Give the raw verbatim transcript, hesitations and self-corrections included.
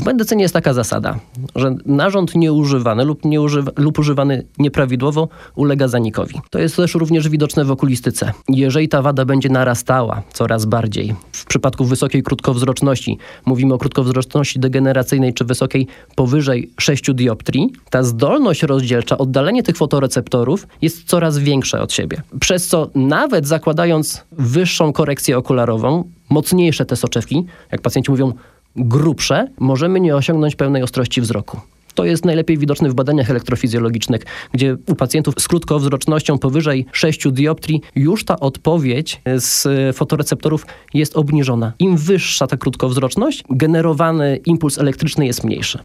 W medycynie jest taka zasada, że narząd nieużywany lub, nieużywa, lub używany nieprawidłowo ulega zanikowi. To jest też również widoczne w okulistyce. Jeżeli ta wada będzie narastała coraz bardziej, w przypadku wysokiej krótkowzroczności, mówimy o krótkowzroczności degeneracyjnej czy wysokiej powyżej sześciu dioptrii, ta zdolność rozdzielcza, oddalenie tych fotoreceptorów jest coraz większe od siebie. Przez co nawet zakładając wyższą korekcję okularową, mocniejsze te soczewki, jak pacjenci mówią, grubsze, możemy nie osiągnąć pełnej ostrości wzroku. To jest najlepiej widoczne w badaniach elektrofizjologicznych, gdzie u pacjentów z krótkowzrocznością powyżej sześciu dioptrii już ta odpowiedź z fotoreceptorów jest obniżona. Im wyższa ta krótkowzroczność, generowany impuls elektryczny jest mniejszy.